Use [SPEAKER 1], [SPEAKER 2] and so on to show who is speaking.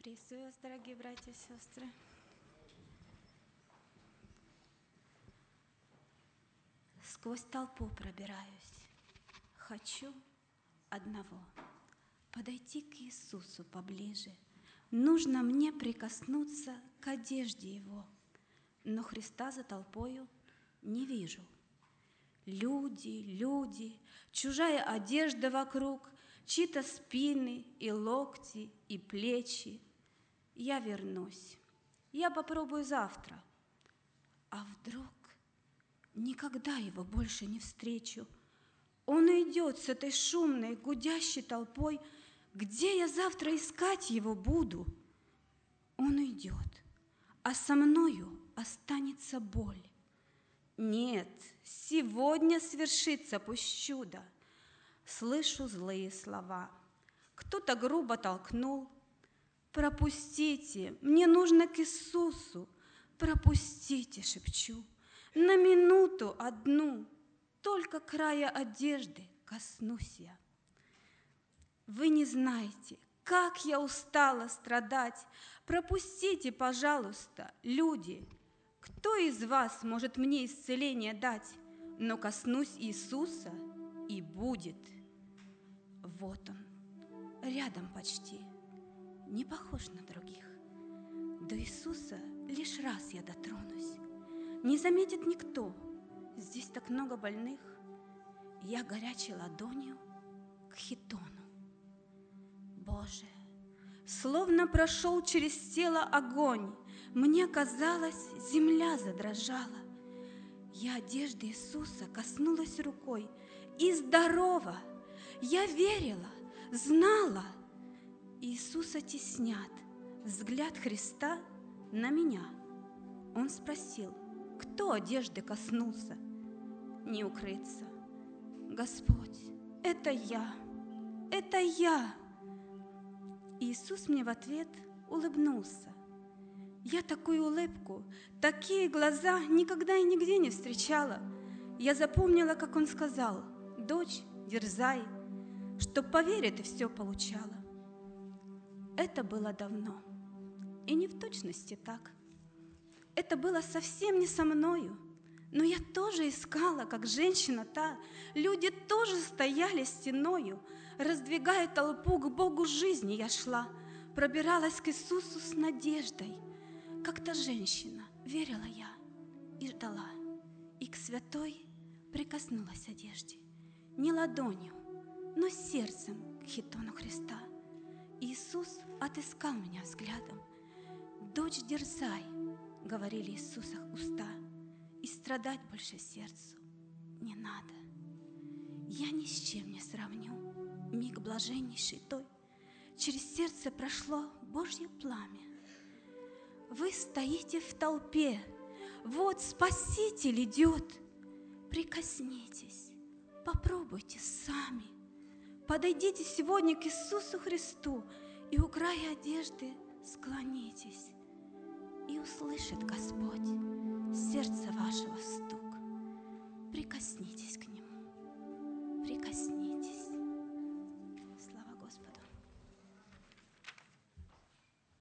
[SPEAKER 1] Приветствую вас, дорогие братья и сестры. Сквозь толпу пробираюсь. Хочу одного — подойти к Иисусу поближе. Нужно мне прикоснуться к одежде Его, но Христа за толпою не вижу. Люди, люди, чужая одежда вокруг, чьи-то спины и локти, и плечи. Я вернусь, я попробую завтра. А вдруг никогда его больше не встречу? Он идет с этой шумной, гудящей толпой. Где я завтра искать его буду? Он идет, а со мною останется боль. Нет, сегодня свершится пусть чудо. Слышу злые слова. Кто-то грубо толкнул. «Пропустите, мне нужно к Иисусу! Пропустите!» — шепчу. «На минуту одну, только края одежды коснусь я». Вы не знаете, как я устала страдать. Пропустите, пожалуйста, люди. Кто из вас может мне исцеление дать? Но коснусь Иисуса, и будет. Вот он, рядом почти, не похож на других. До Иисуса лишь раз я дотронусь. Не заметит никто, здесь так много больных. Я горячей ладонью к хитону. Боже, словно прошел через тело огонь. Мне казалось, земля задрожала. Я одежды Иисуса коснулась рукой, и здорова. Я верила, знала. Иисуса теснят взгляд Христа на меня. Он спросил, кто одежды коснулся? Не укрыться. Господь, это я, это я. Иисус мне в ответ улыбнулся. Я такую улыбку, такие глаза никогда и нигде не встречала. Я запомнила, как он сказал: «Дочь, дерзай, чтоб поверить и все получала». Это было давно, и не в точности так. Это было совсем не со мною, но я тоже искала, как женщина та. Люди тоже стояли стеною. Раздвигая толпу, к Богу жизни я шла, пробиралась к Иисусу с надеждой. Как та женщина верила я и ждала, и к святой прикоснулась одежде, не ладонью, но сердцем к хитону Христа. Иисус отыскал меня взглядом. «Дочь, дерзай», — говорили Иисуса уста, «и страдать больше сердцу не надо». Я ни с чем не сравню миг блаженнейший той. Через сердце прошло Божье пламя. Вы стоите в толпе, вот Спаситель идет. Прикоснитесь, попробуйте сами. Подойдите сегодня к Иисусу Христу и у края одежды склонитесь. И услышит Господь сердце вашего стук. Прикоснитесь к Нему, прикоснитесь.